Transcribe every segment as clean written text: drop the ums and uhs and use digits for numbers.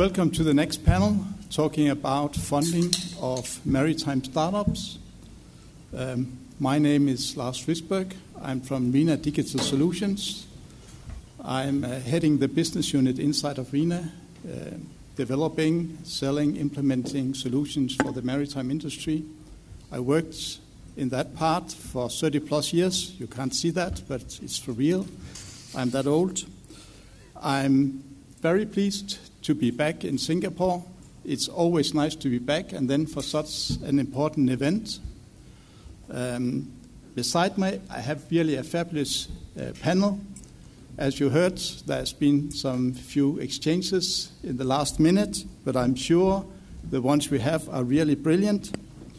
Welcome to the next panel, talking about funding of maritime startups. My name is Lars Risberg. I'm from RENA Digital Solutions. I'm heading the business unit inside of RENA, developing, selling, implementing solutions for the maritime industry. I worked in that part for 30 plus years. You can't see that, but it's for real. I'm that old. I'm very pleased to be back in Singapore. It's always nice to be back, and then for such an important event. Beside me, I have really a fabulous panel. As you heard, there's been some few exchanges in the last minute, but I'm sure the ones we have are really brilliant.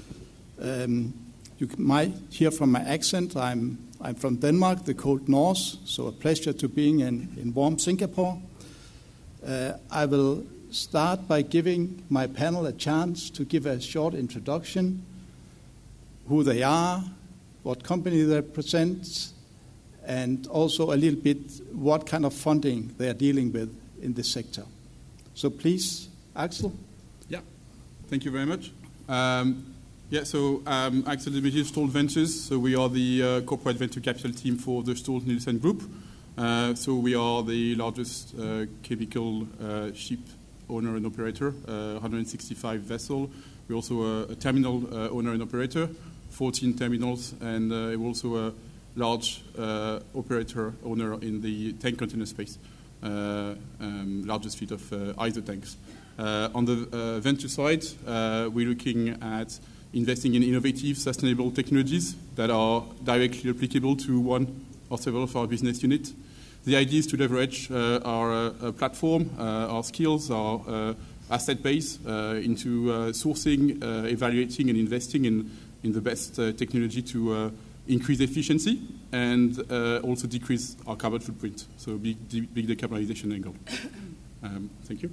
You might hear from my accent, I'm from Denmark, the cold north, so a pleasure to being in warm Singapore. I will start by giving my panel a chance to give a short introduction, who they are, what company they represent, and also a little bit what kind of funding they are dealing with in this sector. So please, Axel. Yeah, thank you very much. Axel Demeter, Stolt Ventures. So we are the corporate venture capital team for the Stolt-Nielsen Group. So we are the largest chemical ship owner and operator, 165 vessels. We're also a terminal owner and operator, 14 terminals, and we're also a large operator owner in the tank container space, largest fleet of ISO tanks. On the venture side, we're looking at investing in innovative, sustainable technologies that are directly applicable to one or several of our business units. The idea is to leverage our platform, our skills, our asset base into sourcing, evaluating, and investing in the best technology to increase efficiency and also decrease our carbon footprint. So big decarbonization angle. Thank you.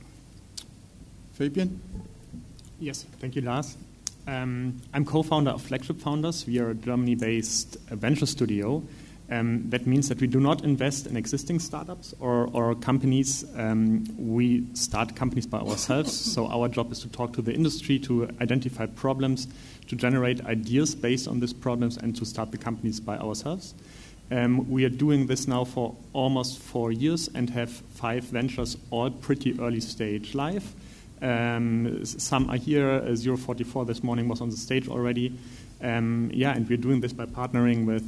Fabian? Yes, thank you, Lars. I'm co-founder of Flagship Founders. We are a Germany-based venture studio. That means that we do not invest in existing startups or companies. We start companies by ourselves. So our job is to talk to the industry, to identify problems, to generate ideas based on these problems, and to start the companies by ourselves. We are doing this now for almost 4 years and have 5 ventures, all pretty early stage live. Some are here. 044 this morning was on the stage already. And we're doing this by partnering with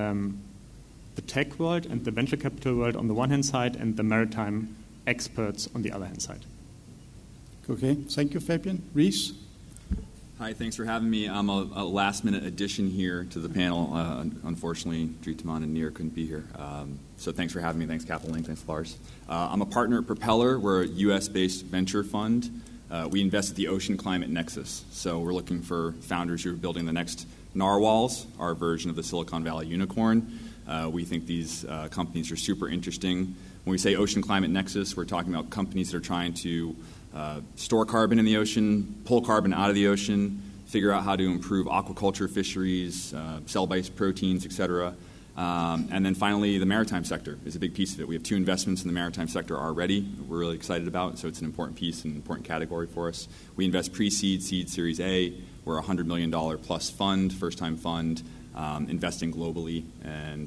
the tech world and the venture capital world on the one hand side and the maritime experts on the other hand side. Okay, thank you, Fabian. Reese? Hi, thanks for having me. I'm a last-minute addition here to the panel. Unfortunately, Dritaman and Nir couldn't be here. So thanks for having me. Thanks, Capital Link. Thanks, Lars. I'm a partner at Propeller. We're a U.S.-based venture fund. We invest at the Ocean Climate Nexus. So we're looking for founders who are building the next narwhals, our version of the Silicon Valley unicorn. We think these companies are super interesting. When we say Ocean Climate Nexus, we're talking about companies that are trying to store carbon in the ocean, pull carbon out of the ocean, figure out how to improve aquaculture fisheries, cell-based proteins, et cetera. And then finally, the maritime sector is a big piece of it. We have 2 investments in the maritime sector already we're really excited about, so it's an important piece, an important category for us. We invest pre-seed, seed, Series A. We're a $100 million plus fund, first-time fund, investing globally. And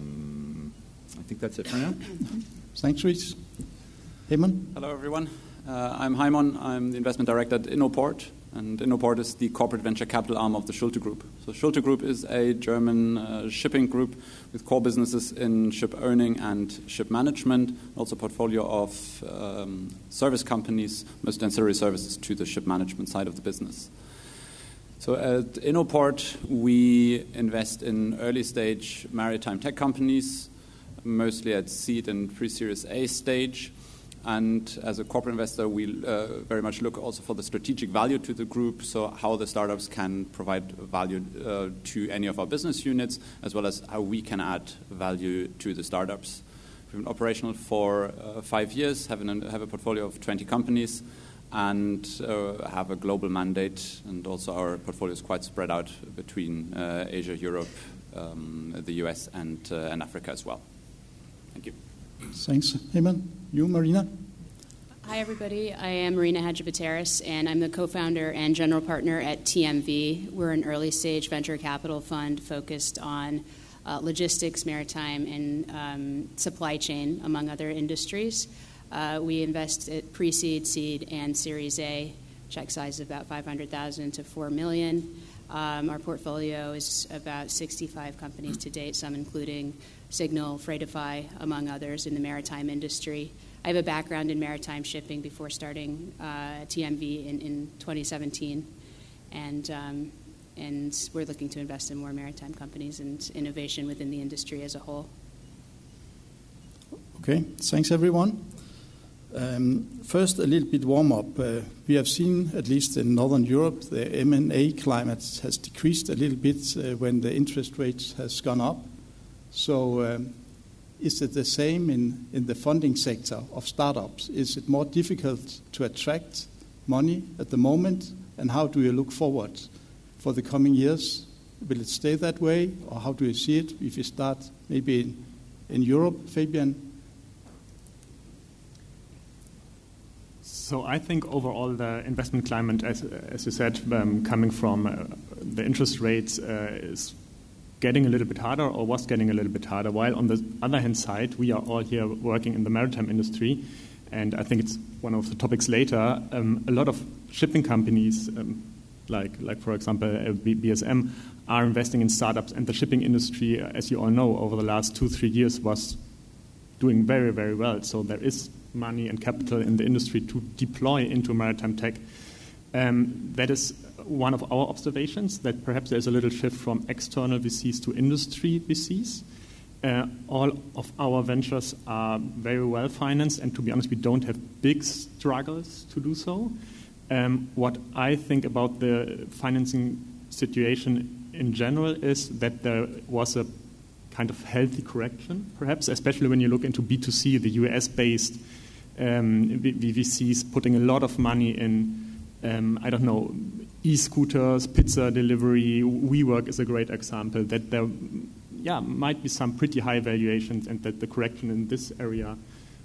I think that's it for now. Thanks, Reese. Heimon? Hello, everyone. I'm Heimon. I'm the investment director at Innoport, and Innoport is the corporate venture capital arm of the Schulte Group. So Schulte Group is a German shipping group with core businesses in ship owning and ship management, also a portfolio of service companies, most ancillary services to the ship management side of the business. So at Innoport, we invest in early-stage maritime tech companies, mostly at seed and pre-Series A stage. And as a corporate investor, we very much look also for the strategic value to the group, so how the startups can provide value to any of our business units, as well as how we can add value to the startups. We've been operational for 5 years, have a portfolio of 20 companies, and have a global mandate. And also our portfolio is quite spread out between Asia, Europe, the US, and Africa as well. Thank you. Thanks, Heimon. You, Marina? Hi, everybody. I am Marina Hadjibateris, and I'm the co-founder and general partner at TMV. We're an early-stage venture capital fund focused on logistics, maritime, and supply chain, among other industries. We invest at pre-seed, seed, and Series A. Check size of about $500,000 to $4 million. Our portfolio is about 65 companies to date, some including Signal, Freightify, among others in the maritime industry. I have a background in maritime shipping before starting TMV in 2017, and we're looking to invest in more maritime companies and innovation within the industry as a whole. Okay, thanks everyone. First, a little bit warm-up. We have seen, at least in Northern Europe, the M&A climate has decreased a little bit when the interest rates has gone up. So is it the same in the funding sector of startups? Is it more difficult to attract money at the moment? And how do you look forward for the coming years? Will it stay that way? Or how do you see it if you start maybe in Europe, Fabian? So I think overall the investment climate, as you said, coming from the interest rates is getting a little bit harder, or was getting a little bit harder, while on the other hand side, we are all here working in the maritime industry, and I think it's one of the topics later, a lot of shipping companies, like for example BSM, are investing in startups, and the shipping industry, as you all know, over the last 2-3 years was doing very, very well. So there is money and capital in the industry to deploy into maritime tech. That is one of our observations, that perhaps there's a little shift from external VCs to industry VCs. All of our ventures are very well financed, and to be honest, we don't have big struggles to do so. What I think about the financing situation in general is that there was a kind of healthy correction, perhaps, especially when you look into B2C, the US-based VCs putting a lot of money in, I don't know, e-scooters, pizza delivery. WeWork is a great example, that there might be some pretty high valuations, and that the correction in this area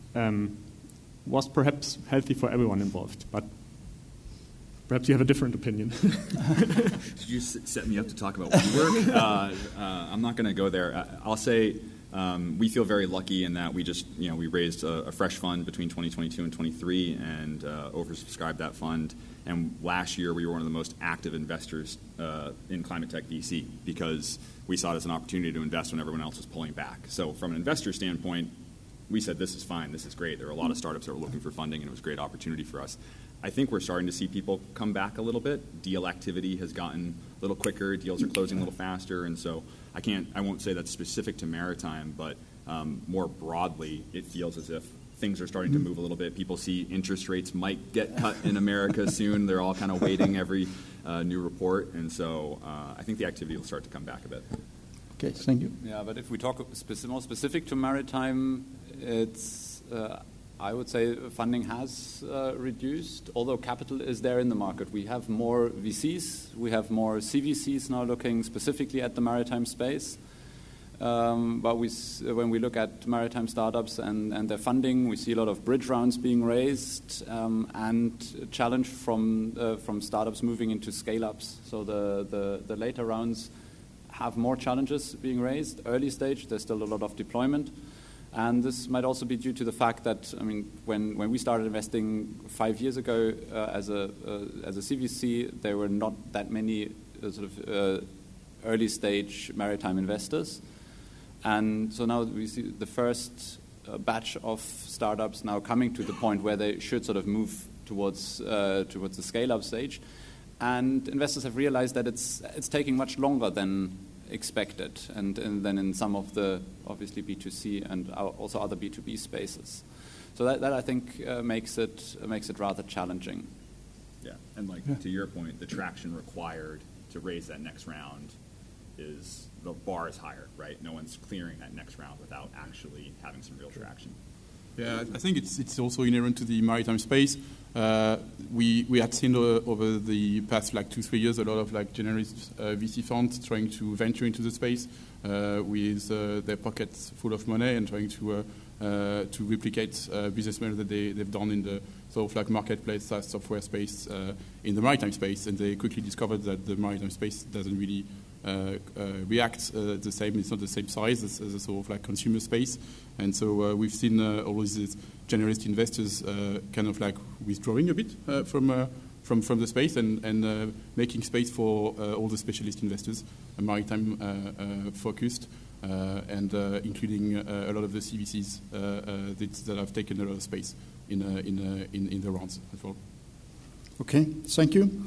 was perhaps healthy for everyone involved. But perhaps you have a different opinion. Did you set me up to talk about WeWork? I'm not going to go there. I'll say we feel very lucky in that we just, we raised a fresh fund between 2022 and 23 and oversubscribed that fund. And last year we were one of the most active investors in climate tech VC, because we saw it as an opportunity to invest when everyone else was pulling back. So from an investor standpoint, we said, this is fine, this is great. There were a lot of startups that were looking for funding, and it was a great opportunity for us. I think we're starting to see people come back a little bit. Deal activity has gotten a little quicker. Deals are closing a little faster. And so I won't say that's specific to maritime, but more broadly, it feels as if things are starting to move a little bit. People see interest rates might get cut in America soon. They're all kind of waiting every new report. And so I think the activity will start to come back a bit. Okay, thank you. Yeah, but if we talk more specific to maritime, it's I would say funding has reduced, although capital is there in the market. We have more VCs, we have more CVCs now looking specifically at the maritime space. But when we look at maritime startups and their funding, we see a lot of bridge rounds being raised and challenge from startups moving into scale-ups. So the later rounds have more challenges being raised. Early stage, there's still a lot of deployment. And this might also be due to the fact that, when we started investing 5 years ago as a CVC, there were not that many early stage maritime investors. And so now we see the first batch of startups now coming to the point where they should sort of move towards the scale-up stage. And investors have realized that it's taking much longer than expected, and then in some of the obviously B2C and also other B2B spaces. So that I think makes it rather challenging. Yeah, and to your point, the traction required to raise that next round is, the bar is higher, right? No one's clearing that next round without actually having some real traction. Yeah, I think it's also inherent to the maritime space. We had seen over the past 2-3 years a lot of generalist VC funds trying to venture into the space with their pockets full of money and trying to to replicate business models that they've done in the sort of like marketplace SaaS software space in the maritime space, and they quickly discovered that the maritime space doesn't really react the same. It's not the same size as a sort of like consumer space, and so we've seen all these generalist investors kind of like withdrawing a bit from the space and making space for all the specialist investors, maritime focused, and including a lot of the CVCs that have taken a lot of space in the rounds as well. Okay, thank you.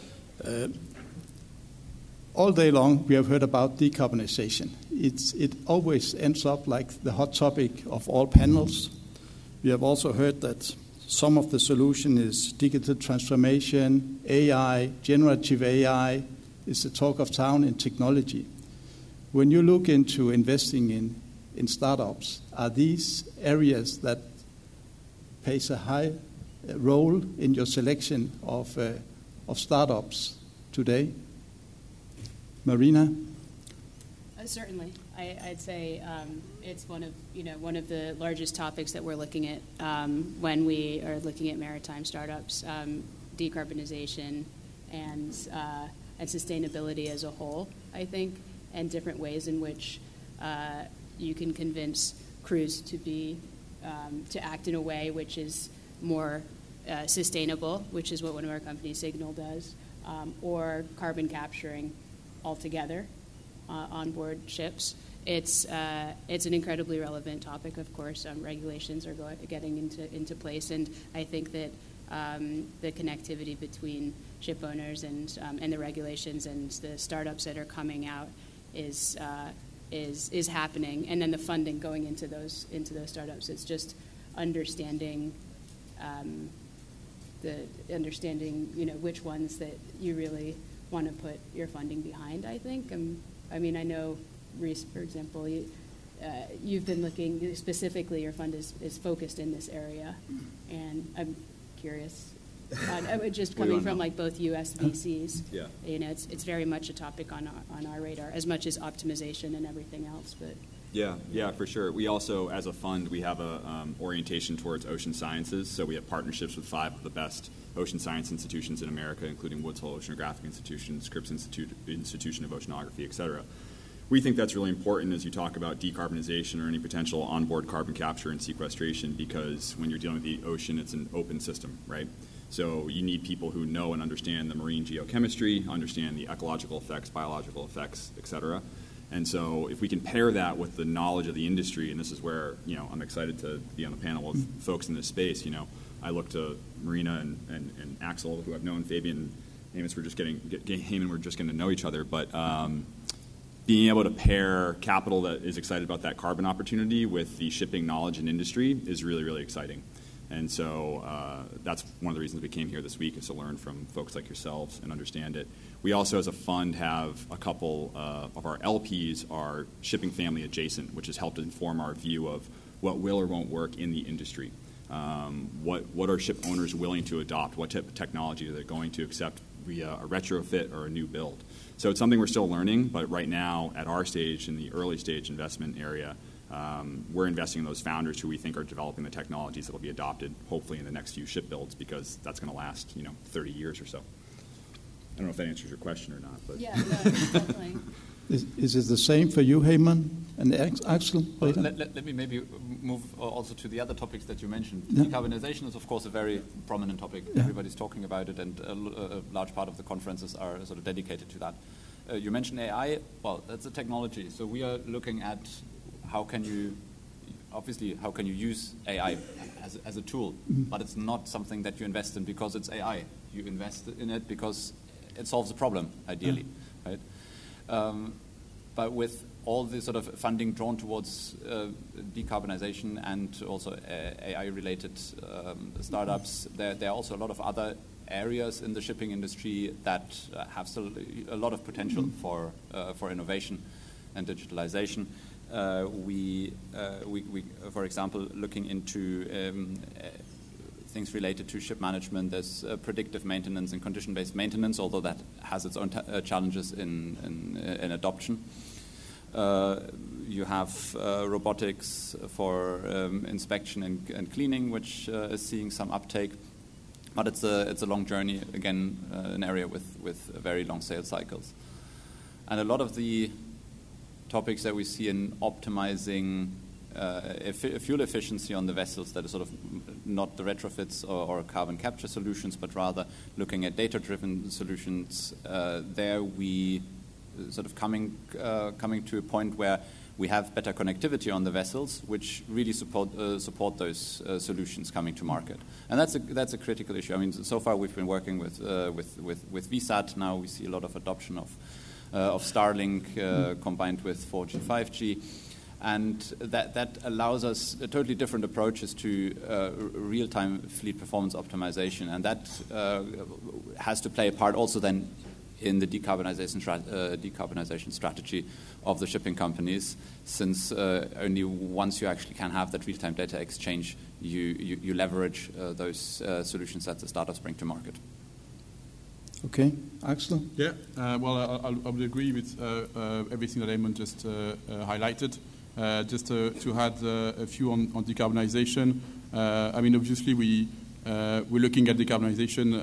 All day long, we have heard about decarbonization. It always ends up like the hot topic of all panels. We have also heard that some of the solution is digital transformation, AI, generative AI is the talk of town in technology. When you look into investing in startups, are these areas that plays a high role in your selection of startups today? Marina? Certainly, I'd say it's one of the largest topics that we're looking at when we are looking at maritime startups, decarbonization and sustainability as a whole, I think, and different ways in which you can convince crews to act in a way which is more sustainable, which is what one of our companies, Signal, does, or carbon capturing altogether on board ships. It's an incredibly relevant topic, of course. Regulations are getting into place, and I think that the connectivity between ship owners and the regulations and the startups that are coming out is happening, and then the funding going into those startups. It's just understanding which ones that you really want to put your funding behind, I think. I know, Reese, for example, you've been looking specifically, your fund is focused in this area, and I'm curious, just coming from like both U.S. VCs, it's very much a topic on our radar, as much as optimization and everything else, but... Yeah, for sure. We also, as a fund, we have a orientation towards ocean sciences. So we have partnerships with 5 of the best ocean science institutions in America, including Woods Hole Oceanographic Institution, Scripps Institution of Oceanography, et cetera. We think that's really important as you talk about decarbonization or any potential onboard carbon capture and sequestration, because when you're dealing with the ocean, it's an open system, right? So you need people who know and understand the marine geochemistry, understand the ecological effects, biological effects, et cetera. And so if we can pair that with the knowledge of the industry, and this is where, I'm excited to be on the panel with folks in this space. I look to Marina and Axel, who I've known. Fabian and Amos, we're just getting to know each other. But being able to pair capital that is excited about that carbon opportunity with the shipping knowledge and industry is really, really exciting. And so that's one of the reasons we came here this week, is to learn from folks like yourselves and understand it. We also, as a fund, have a couple of our LPs are shipping family adjacent, which has helped inform our view of what will or won't work in the industry. What are ship owners willing to adopt? What type of technology are they going to accept via a retrofit or a new build? So it's something we're still learning, but right now, at our stage, in the early stage investment area, we're investing in those founders who we think are developing the technologies that will be adopted, hopefully in the next few ship builds, because that's going to last, 30 years or so. I don't know if that answers your question or not. But. Yeah, no, definitely. Is it the same for you, Heyman and Axel? Well, let me maybe move also to the other topics that you mentioned. Yeah. Decarbonization is, of course, a very prominent topic. Yeah. Everybody's talking about it, and a large part of the conferences are sort of dedicated to that. You mentioned AI. Well, that's a technology. So we are looking at how can you use AI as a tool, but it's not something that you invest in because it's AI. You invest in it because it solves a problem, ideally, right? But with all the sort of funding drawn towards decarbonization and also AI-related startups, there are also a lot of other areas in the shipping industry that have still a lot of potential for innovation and digitalization. We, for example, looking into things related to ship management. There's predictive maintenance and condition-based maintenance, although that has its own challenges in adoption. You have robotics for inspection and cleaning, which is seeing some uptake. But it's a long journey, again, an area with very long sales cycles. And a lot of the topics that we see in optimizing fuel efficiency on the vessels, that is sort of not the retrofits or carbon capture solutions, but rather looking at data-driven solutions, there we sort of coming to a point where we have better connectivity on the vessels, which really support those solutions coming to market, and that's a critical issue. I mean, so far we've been working with VSAT. Now we see a lot of adoption of Starlink combined with 4G, 5G, and that allows us totally different approaches to real-time fleet performance optimization, and that has to play a part also then in the decarbonization strategy of the shipping companies, since only once you actually can have that real-time data exchange, you leverage those solutions that the startups bring to market. Okay, Axel? Yeah, well, I would agree with everything that Eamon just highlighted. Just to add a few on decarbonization. I mean, obviously we're looking at decarbonization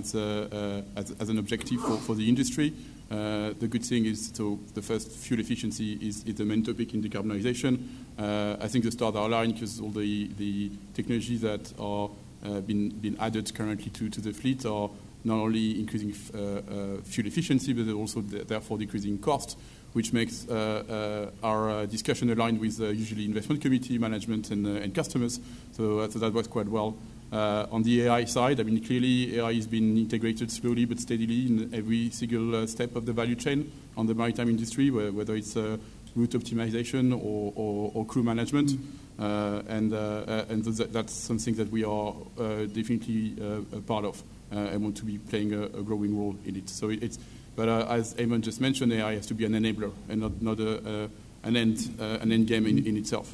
as an objective for the industry. The good thing is, so the first, fuel efficiency is the main topic in decarbonization. I think the stars are aligned because all the technologies that are been added currently to the fleet are not only increasing fuel efficiency, but also therefore decreasing cost, which makes our discussion aligned with usually investment committee, management, and customers. So that works quite well. On the AI side, I mean, clearly AI has been integrated slowly but steadily in every single step of the value chain on the maritime industry, whether it's route optimization or crew management. And that's something that we are definitely a part of and want to be playing a growing role in it. So but as Eamon just mentioned, AI has to be an enabler and not an end game in itself.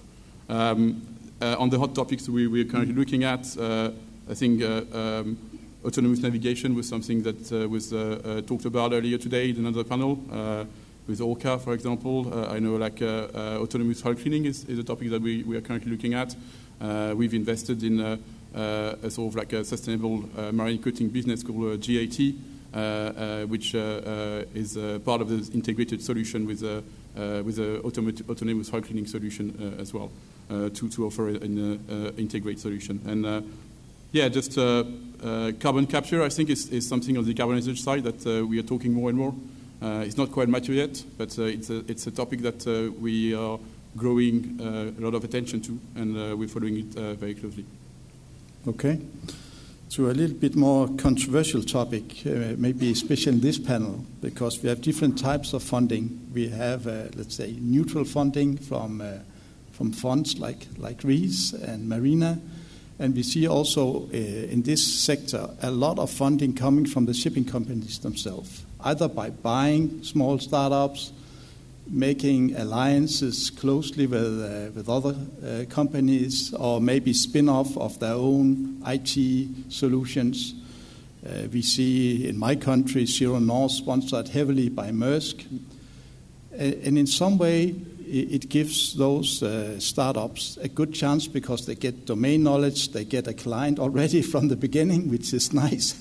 On the hot topics we're currently looking at, I think autonomous navigation was something that was talked about earlier today in another panel with Orca, for example. I know autonomous hull cleaning is a topic that we are currently looking at. We've invested in a sort of like a sustainable marine coating business called GAT, which is part of the integrated solution with a autonomous hull cleaning solution as well. To offer an integrated solution. And just carbon capture, I think, is something on the decarbonization side that we are talking more and more. It's not quite mature yet, but it's a topic that we are growing a lot of attention to, and we're following it very closely. Okay. To a little bit more controversial topic, maybe especially in this panel, because we have different types of funding. We have, let's say, neutral funding from funds like Rees and Marina. And we see also in this sector a lot of funding coming from the shipping companies themselves, either by buying small startups, making alliances closely with other companies, or maybe spin-off of their own IT solutions. We see in my country, Zero North sponsored heavily by Maersk. And in some way, it gives those startups a good chance because they get domain knowledge, they get a client already from the beginning, which is nice.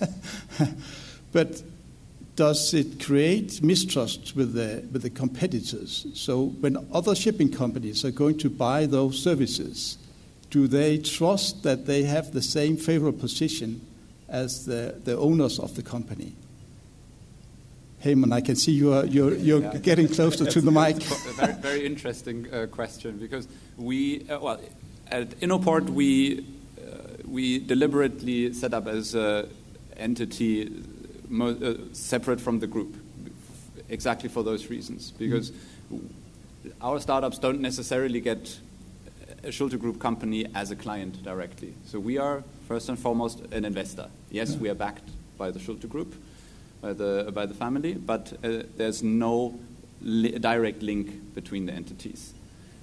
But does it create mistrust with the competitors? So when other shipping companies are going to buy those services, do they trust that they have the same favorable position as the owners of the company? Eamon, I can see you're getting closer to the mic. A very, very interesting question, because we at Innoport we deliberately set up as an entity separate from the group, exactly for those reasons, because our startups don't necessarily get a Schulte Group company as a client directly. So we are first and foremost an investor. Yes, we are backed by the Schulte Group, by the family, but there's no direct link between the entities.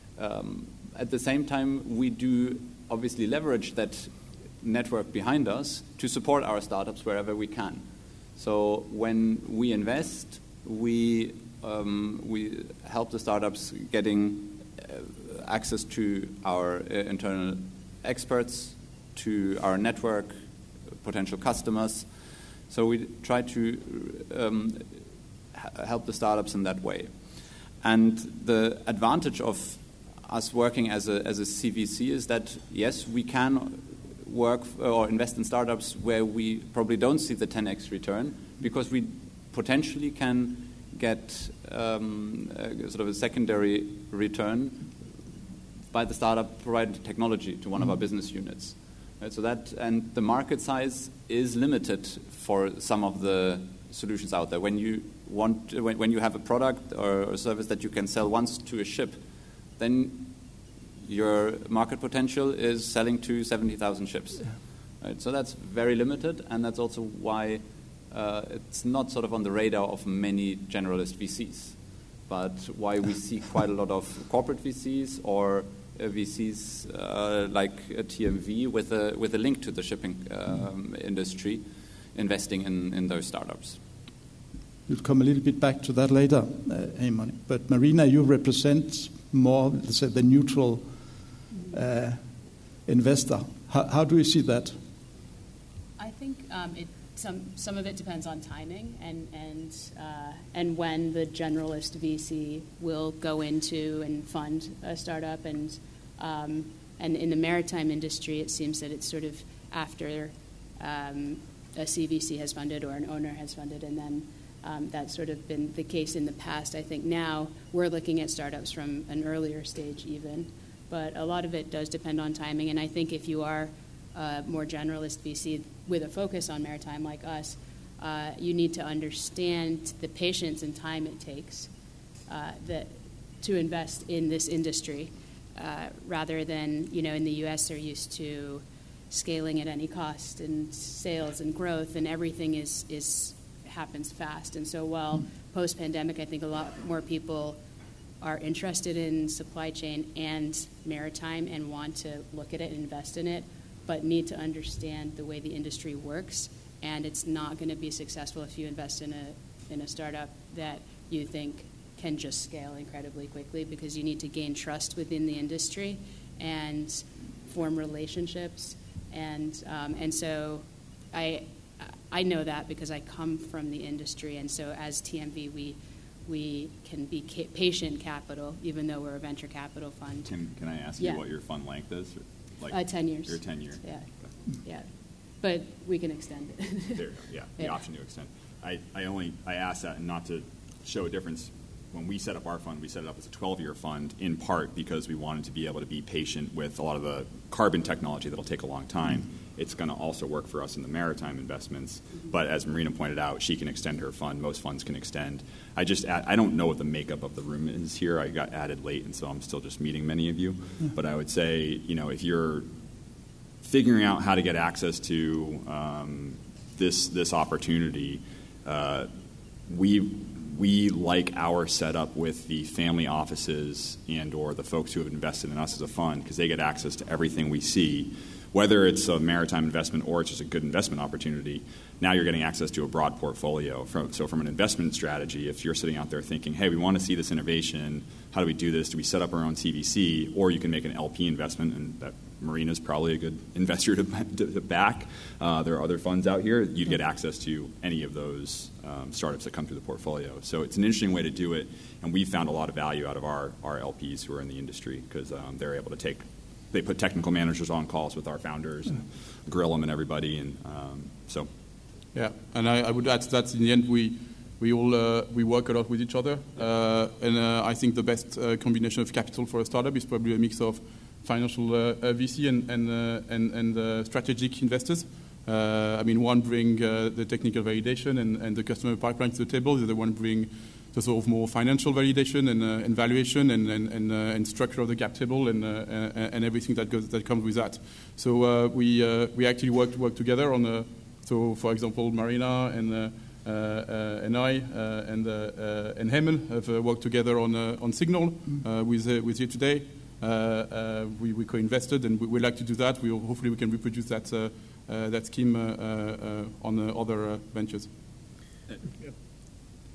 At the same time, we do obviously leverage that network behind us to support our startups wherever we can. So when we invest, we we help the startups getting access to our internal experts, to our network, potential customers. So we try to help the startups in that way. And the advantage of us working as a CVC is that, yes, we can work or invest in startups where we probably don't see the 10x return, because we potentially can get sort of a secondary return by the startup providing technology to one of our business units. Right? So that, and the market size is limited for some of the solutions out there. When you have a product or a service that you can sell once to a ship, then your market potential is selling to 70,000 ships. Right? So that's very limited, and that's also why it's not sort of on the radar of many generalist VCs, but why we see quite a lot of corporate VCs or VCs like a TMV with a link to the shipping industry, investing in those startups. We'll come a little bit back to that later, Eamon. But Marina, you represent more, let's say, the neutral investor. How do you see that? I think some of it depends on timing and when the generalist VC will go into and fund a startup, and in the maritime industry, it seems that it's sort of after a CVC has funded or an owner has funded, and then that's sort of been the case in the past. I think now we're looking at startups from an earlier stage even, but a lot of it does depend on timing. And I think if you are a more generalist VC with a focus on maritime like us, you need to understand the patience and time it takes to invest in this industry, rather than, in the U.S. they're used to scaling at any cost and sales and growth, and everything happens fast. And so while post-pandemic, I think a lot more people are interested in supply chain and maritime and want to look at it and invest in it, but need to understand the way the industry works. And it's not going to be successful if you invest in a startup that you think can just scale incredibly quickly, because you need to gain trust within the industry and form relationships. And so I know that because I come from the industry, and so as TMV, we can be patient capital, even though we're a venture capital fund. Tim, can I ask you what your fund length is? 10 years. You're 10 years. Yeah, yeah, but we can extend it. There you go. Yeah, the option to extend. I asked that not to show a difference. When we set up our fund, we set it up as a 12-year fund, in part because we wanted to be able to be patient with a lot of the carbon technology that'll take a long time. It's going to also work for us in the maritime investments. But as Marina pointed out, she can extend her fund. Most funds can extend. I don't know what the makeup of the room is here. I got added late, and so I'm still just meeting many of you. But I would say, if you're figuring out how to get access to this opportunity, we like our setup with the family offices and or the folks who have invested in us as a fund, because they get access to everything we see, whether it's a maritime investment or it's just a good investment opportunity. Now you're getting access to a broad portfolio. So from an investment strategy, if you're sitting out there thinking, hey, we want to see this innovation, how do we do this? Do we set up our own CVC? Or you can make an LP investment, and that Marina's probably a good investor to back. There are other funds out here. You'd get access to any of those startups that come through the portfolio. So it's an interesting way to do it, and we found a lot of value out of our LPs who are in the industry, because they're able to they put technical managers on calls with our founders and grill them and everybody, and so. Yeah, and I would add that in the end we all we work a lot with each other, and I think the best combination of capital for a startup is probably a mix of financial VC and strategic investors. One bring the technical validation and the customer pipeline to the table. The other one bring the sort of more financial validation and valuation and structure of the cap table and everything that comes with that. So we actually work together on. So for example, Marina and I and Hemel have worked together on Signal with you today. We co-invested, and we like to do that. Hopefully we can reproduce that scheme on other ventures.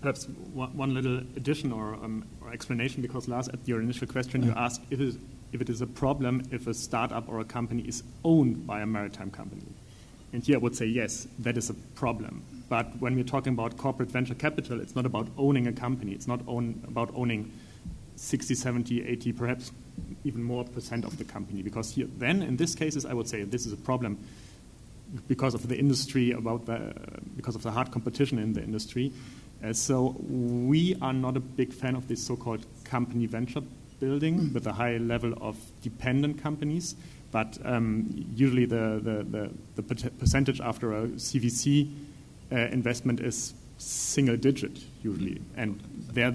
Perhaps one little addition or explanation, because Lars, at your initial question, you asked if it is a problem if a startup or a company is owned by a maritime company. And here I would say, yes, that is a problem. But when we're talking about corporate venture capital, it's not about owning a company. It's not about owning 60, 70, 80, perhaps even more % of the company. Because here, then, in this cases, I would say this is a problem because of the industry, because of the hard competition in the industry. So we are not a big fan of this so-called company venture building with a high level of dependent companies. But usually the percentage after a CVC investment is single digit usually, and there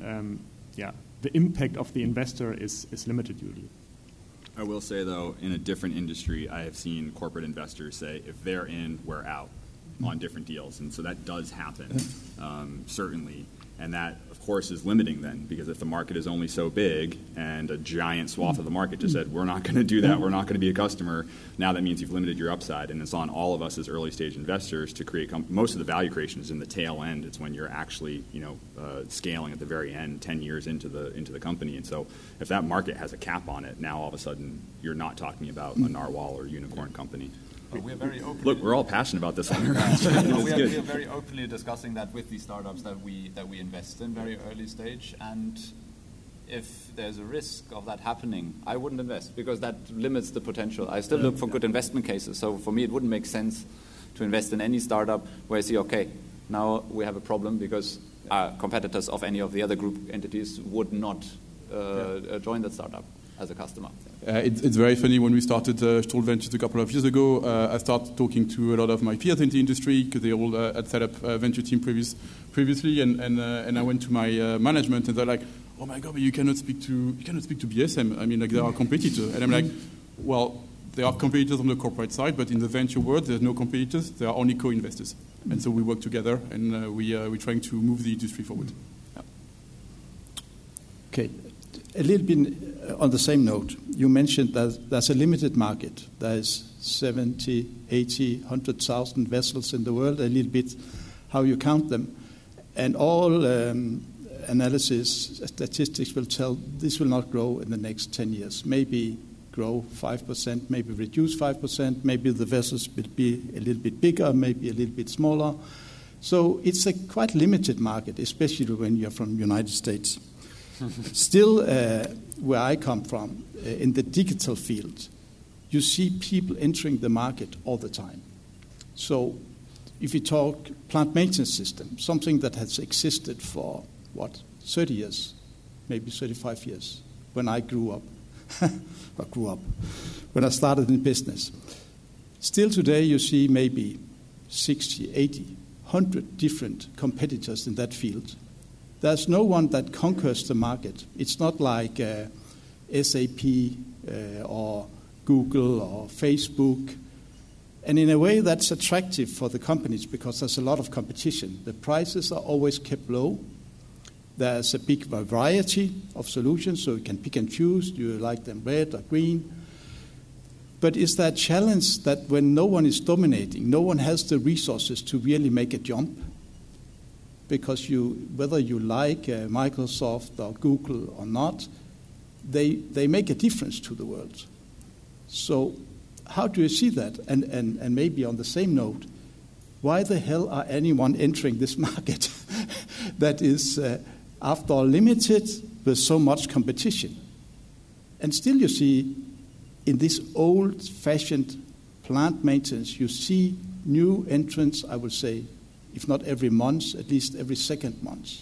the impact of the investor is limited usually. I will say, though, in a different industry, I have seen corporate investors say, if they're in, we're out on different deals. And so that does happen, certainly. And that, of course, is limiting then, because if the market is only so big and a giant swath of the market just said, we're not going to do that, we're not going to be a customer, now that means you've limited your upside. And it's on all of us as early-stage investors to create most of the value creation is in the tail end. It's when you're actually, scaling at the very end, 10 years into the company. And so if that market has a cap on it, now all of a sudden you're not talking about a narwhal or unicorn company. But we're very open. Look, we're all passionate about this one. we are very openly discussing that with the startups that we invest in very early stage. And if there's a risk of that happening, I wouldn't invest because that limits the potential. I still look for good investment cases. So for me, it wouldn't make sense to invest in any startup where I see, okay, now we have a problem because competitors of any of the other group entities would not join that startup as a customer. It's very funny. When we started Stoll Ventures a couple of years ago, I started talking to a lot of my peers in the industry because they all had set up a venture team previously, and I went to my management and they're like, "Oh my God, but you cannot speak to BSM. I mean, like, they are a competitor." And I'm like, "Well, there are competitors on the corporate side, but in the venture world, there's no competitors. There are only co-investors." And so we work together, and we're trying to move the industry forward. Yeah. Okay. A little bit on the same note, you mentioned that there's a limited market. There's 70, 80, 100,000 vessels in the world, a little bit how you count them. And all analysis, statistics will tell this will not grow in the next 10 years. Maybe grow 5%, maybe reduce 5%, maybe the vessels will be a little bit bigger, maybe a little bit smaller. So it's a quite limited market, especially when you're from the United States. Still, where I come from, in the digital field, you see people entering the market all the time. So if you talk plant maintenance system, something that has existed for, 30 years, maybe 35 years, when I grew up, when I started in business. Still today, you see maybe 60, 80, 100 different competitors in that field. There's no one that conquers the market. It's not like SAP or Google or Facebook. And in a way, that's attractive for the companies because there's a lot of competition. The prices are always kept low. There's a big variety of solutions, so you can pick and choose. Do you like them red or green? But is there a challenge that when no one is dominating, no one has the resources to really make a jump? Because whether you like Microsoft or Google or not, they make a difference to the world. So how do you see that? And maybe on the same note, why the hell are anyone entering this market that is, after all, limited with so much competition? And still you see, in this old-fashioned plant maintenance, you see new entrants, I would say, if not every month, at least every second month.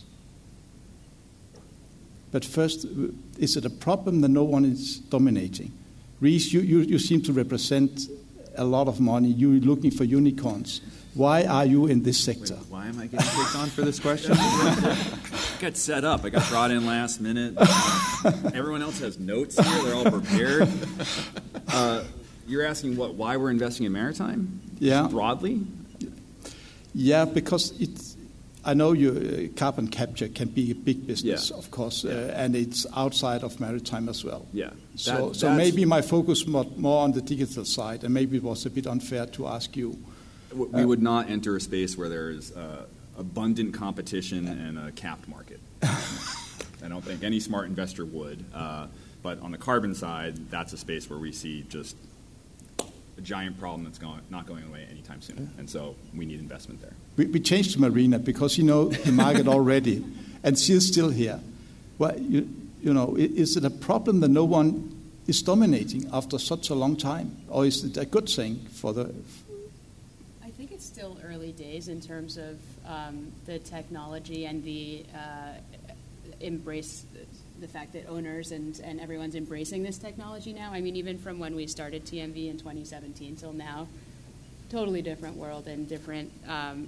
But first, is it a problem that no one is dominating? Reese, you seem to represent a lot of money. You're looking for unicorns. Why are you in this sector? Wait, why am I getting picked on for this question? I got set up. I got brought in last minute. Everyone else has notes here. They're all prepared. You're asking why we're investing in maritime? Yeah. Just broadly? Yeah, because I know carbon capture can be a big business, of course, and it's outside of maritime as well. Yeah. So maybe my focus more on the digital side, and maybe it was a bit unfair to ask you. We would not enter a space where there's abundant competition and a capped market. I don't think any smart investor would. But on the carbon side, that's a space where we see just a giant problem that's not going away anytime soon. And so we need investment there. We changed to Marina because you know the market already, and she's still here. Well, you know, is it a problem that no one is dominating after such a long time, or is it a good thing for the? I think it's still early days in terms of the technology and the embrace. The fact that owners and everyone's embracing this technology now. I mean, even from when we started TMV in 2017 till now, totally different world and different kind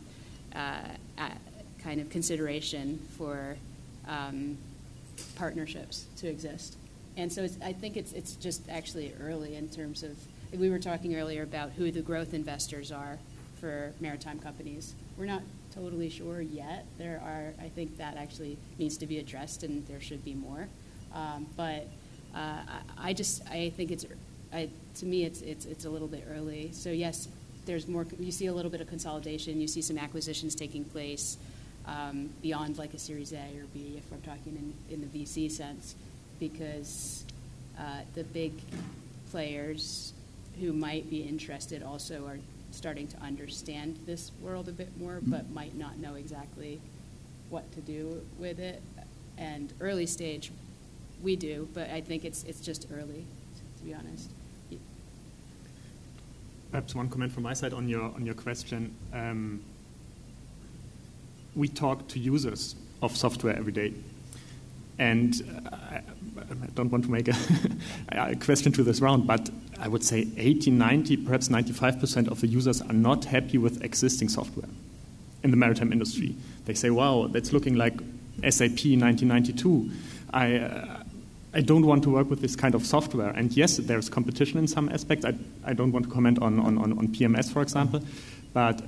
of consideration for partnerships to exist. And so I think it's just actually early in terms of, we were talking earlier about who the growth investors are for maritime companies. We're not totally sure yet. There are, I think that actually needs to be addressed, and there should be more. But I think to me it's a little bit early. So yes, there's more. You see a little bit of consolidation. You see some acquisitions taking place beyond like a Series A or B, if we're talking in the VC sense, because the big players who might be interested also are starting to understand this world a bit more, but might not know exactly what to do with it. And early stage, we do, but I think it's just early, to be honest. Perhaps one comment from my side on your question. We talk to users of software every day, and I don't want to make a question to this round, but I would say 80, 90, perhaps 95% of the users are not happy with existing software in the maritime industry. They say, wow, that's looking like SAP 1992. I don't want to work with this kind of software. And yes, there's competition in some aspects. I don't want to comment on PMS, for example. But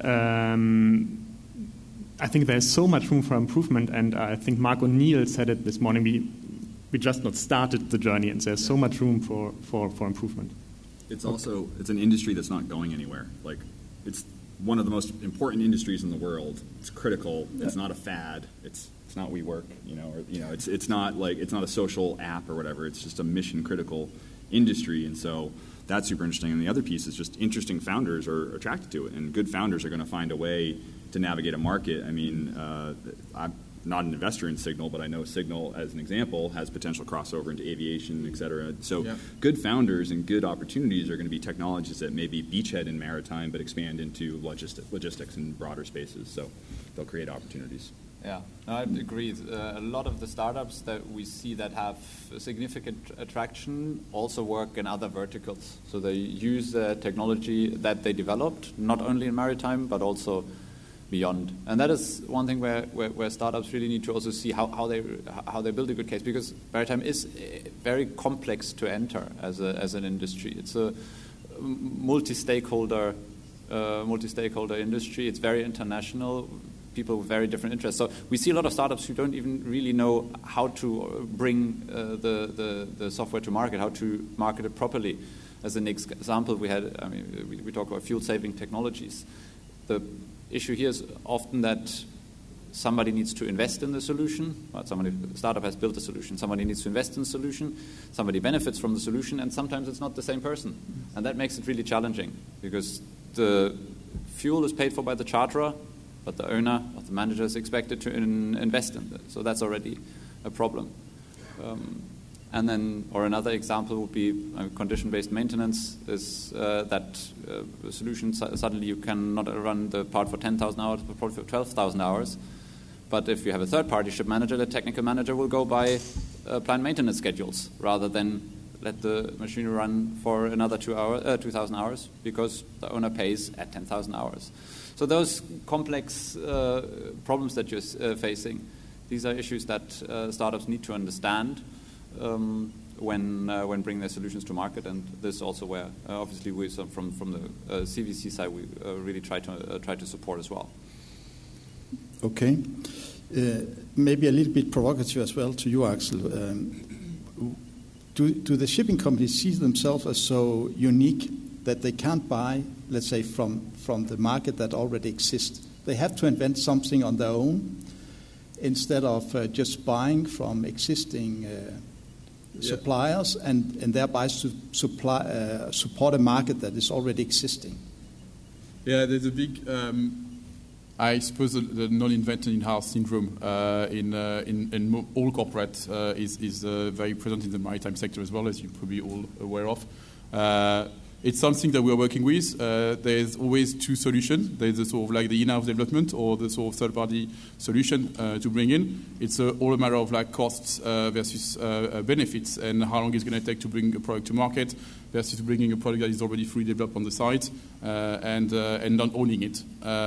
I think there's so much room for improvement. And I think Mark O'Neill said it this morning. We just not started the journey, and there's so much room for improvement. It's an industry that's not going anywhere. Like, it's one of the most important industries in the world. It's critical. It's not a fad. It's not WeWork, it's not a social app or whatever. It's just a mission critical industry, and so that's super interesting. And the other piece is just interesting founders are attracted to it, and good founders are going to find a way to navigate a market. I mean, I'm not an investor in Signal, but I know Signal, as an example, has potential crossover into aviation, et cetera. So good founders and good opportunities are going to be technologies that may be beachhead in maritime, but expand into logistics and broader spaces. So they'll create opportunities. Yeah, I agree. A lot of the startups that we see that have significant attraction also work in other verticals. So they use the technology that they developed, not only in maritime, but also beyond. And that is one thing where startups really need to also see how they build a good case, because maritime is very complex to enter as an industry. It's a multi-stakeholder industry. It's very international. People with very different interests. So we see a lot of startups who don't even really know how to bring the software to market, how to market it properly. As an example, we talk about fuel-saving technologies. The issue here is often that somebody needs to invest in the solution. The startup has built a solution. Somebody needs to invest in the solution. Somebody benefits from the solution, and sometimes it's not the same person. And that makes it really challenging, because the fuel is paid for by the charterer, but the owner or the manager is expected to invest in it. So that's already a problem. And then, or another example would be condition-based maintenance, is that solution suddenly you cannot run the part for 10,000 hours, but probably for 12,000 hours. But if you have a third-party ship manager, the technical manager will go by planned maintenance schedules rather than let the machinery run for another 2,000 hours, because the owner pays at 10,000 hours. So those complex problems that you're facing, these are issues that startups need to understand when bringing their solutions to market. And this is also where, obviously, we from the CVC side, we really try to support as well. Okay. Maybe a little bit provocative as well to you, Axel. Do the shipping companies see themselves as so unique that they can't buy let's say, from the market that already exists. They have to invent something on their own instead of just buying from existing suppliers and thereby support a market that is already existing. Yeah, there's a big, I suppose, the non-invented in-house syndrome in all corporate is very present in the maritime sector as well, as you're probably all aware of. It's something that we're working with. There's always two solutions. There's the sort of like the in-house development or the sort of third-party solution to bring in. It's all a matter of like costs versus benefits and how long it's going to take to bring a product to market versus bringing a product that is already fully developed on the site and not owning it.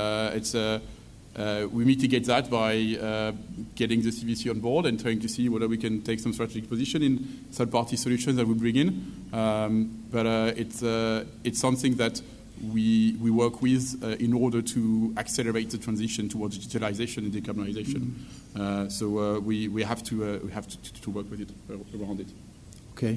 We mitigate that by getting the CVC on board and trying to see whether we can take some strategic position in third-party solutions that we bring in. But it's something that we work with in order to accelerate the transition towards digitalization and decarbonization. So we have to work with it around it. Okay.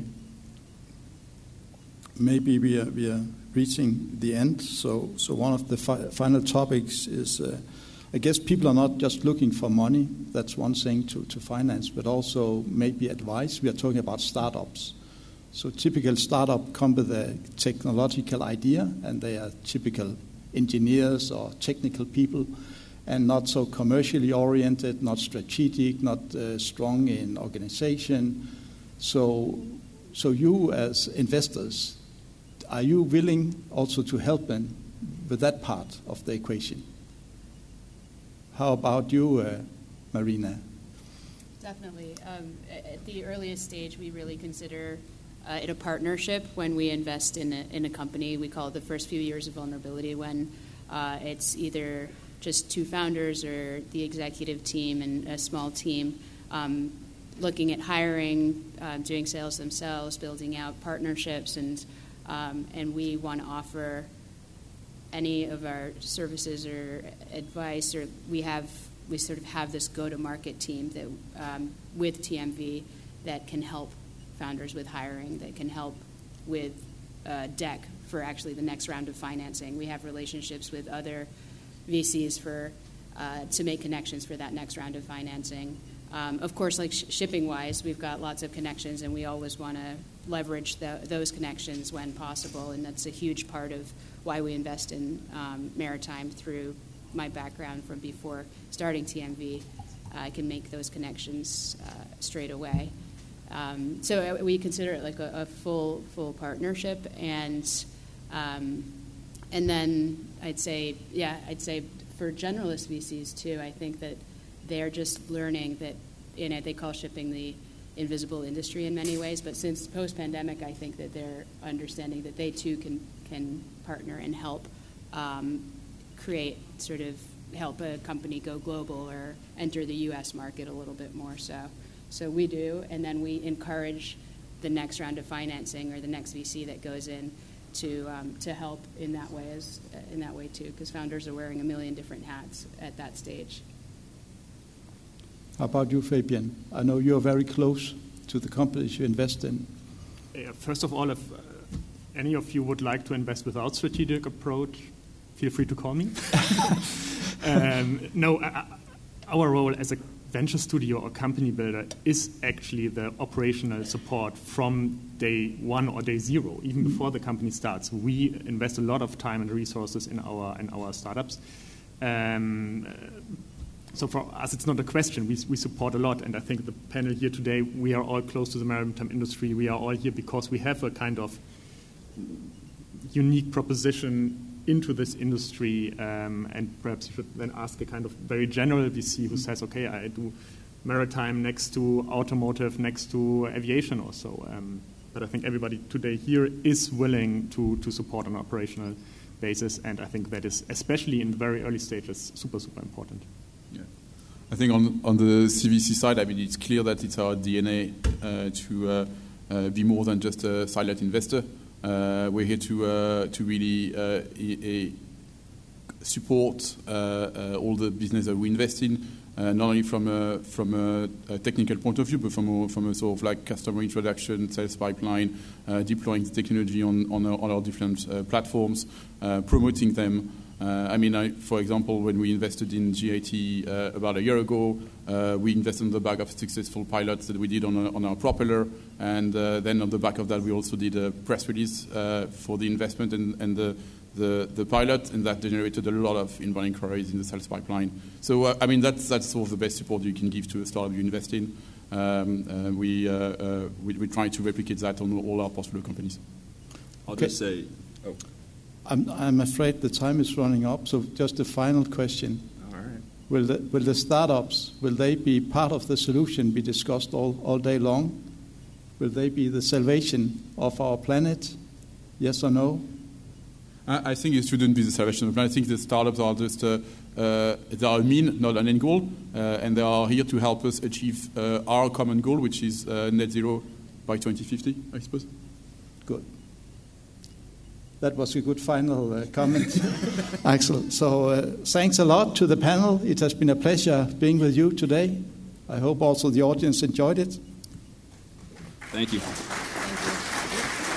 Maybe we are reaching the end. So one of the final topics is. I guess people are not just looking for money. That's one thing to finance, but also maybe advice. We are talking about startups. So typical startup come with a technological idea, and they are typical engineers or technical people, and not so commercially oriented, not strategic, not strong in organization. So you as investors, are you willing also to help them with that part of the equation? How about you, Marina? Definitely. At the earliest stage, we really consider it a partnership when we invest in a company. We call it the first few years of vulnerability, when it's either just two founders or the executive team and a small team looking at hiring, doing sales themselves, building out partnerships, and we want to offer any of our services or advice, or we sort of have this go-to-market team that with TMV that can help founders with hiring, that can help with deck for actually the next round of financing. We have relationships with other VCs to make connections for that next round of financing. Of course, like shipping-wise, we've got lots of connections, and we always want to leverage those connections when possible, and that's a huge part of why we invest in maritime. Through my background from before starting TMV, I can make those connections straight away. So we consider it like a full partnership, and then I'd say for generalist VCs too, I think that they're just learning that they call shipping the invisible industry in many ways, but since post-pandemic, I think that they're understanding that they too can partner and help help a company go global or enter the U.S. market a little bit more so. So we do, and then we encourage the next round of financing or the next VC that goes in to help in that way too, because founders are wearing a million different hats at that stage. How about you, Fabian? I know you're very close to the companies you invest in. First of all, if any of you would like to invest without strategic approach, feel free to call me. Our role as a venture studio or company builder is actually the operational support from day one or day zero, even before the company starts. We invest a lot of time and resources in our startups. So for us, it's not a question. We support a lot, and I think the panel here today, we are all close to the maritime industry. We are all here because we have a kind of unique proposition into this industry, and perhaps you should then ask a kind of very general VC who says, okay, I do maritime next to automotive, next to aviation also. But I think everybody today here is willing to support on an operational basis, and I think that is, especially in the very early stages, super, super important. Yeah. I think on the CVC side, I mean, it's clear that it's our DNA to be more than just a silent investor. We're here to really support all the business that we invest in, not only from a technical point of view, but from a sort of like customer introduction, sales pipeline, deploying the technology on our different platforms, promoting them. For example, when we invested in GIT about a year ago, we invested on the back of successful pilots that we did on our propeller, and then on the back of that, we also did a press release for the investment and the pilot, and that generated a lot of inbound inquiries in the sales pipeline. So, that's sort of the best support you can give to a startup you invest in. We try to replicate that on all our portfolio companies. I'll just say... Oh. I'm afraid the time is running up, so just a final question. All right. Will the startups, will they be part of the solution, be discussed all day long? Will they be the salvation of our planet? Yes or no? I think it shouldn't be the salvation of the planet. I think the startups are just they are a mean, not an end goal, and they are here to help us achieve our common goal, which is net zero by 2050, I suppose. Good. That was a good final comment. Excellent. So thanks a lot to the panel. It has been a pleasure being with you today. I hope also the audience enjoyed it. Thank you. Thank you.